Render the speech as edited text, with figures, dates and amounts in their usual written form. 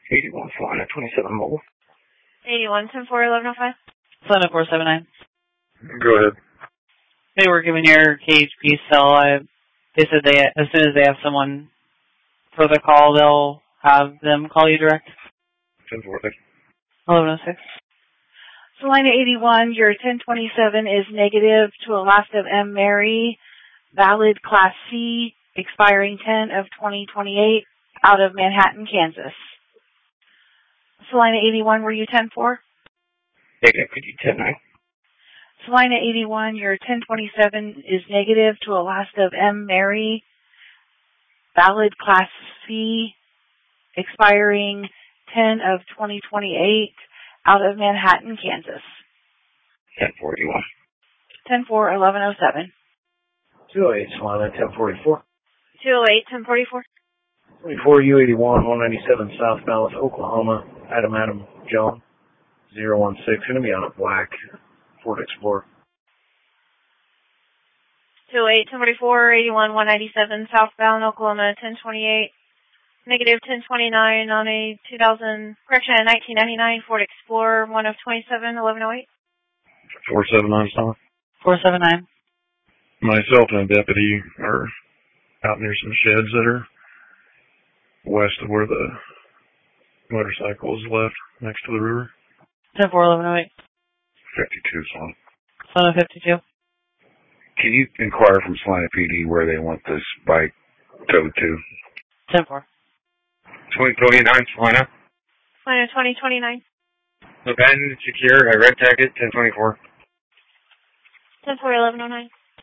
81 flying at 27 mobile. 81, 10-4, 1105. Slana 479. Go ahead. They were given your KHP cell. They said as soon as they have someone for the call, they'll have them call you direct. 10-4, thank you. 1106. Salina 81, your 1027 is negative to Alaska of M. Mary, valid Class C, expiring 10/2028, out of Manhattan, Kansas. Salina 81, were you 10-4? Negative, could you 10-9? Salina 81, your 1027 is negative to Alaska of M. Mary, valid Class C, expiring 10/2028, out of Manhattan, Kansas. 10-4, 10-4, 1107. 208, Salina 1044. 208, 1044. 24 U81, 197 southbound Oklahoma, Adam John, 016, going to be on a black Ford Explorer. 208, 1044, 81, 197 southbound Oklahoma, 1028. Negative 1029 on a 1999 Ford Explorer, 1 of 27, 1108. 479, Salina. 479. Myself and a deputy are out near some sheds that are west of where the motorcycle is left, next to the river. 10-4, 1108. 52, Salina. Slana 52. Can you inquire from Salina PD where they want this bike towed to? 10-4. 2029, Salina. Salina 2029. Abandoned, secure, I red tagged it, 1024. 10-4, 1109.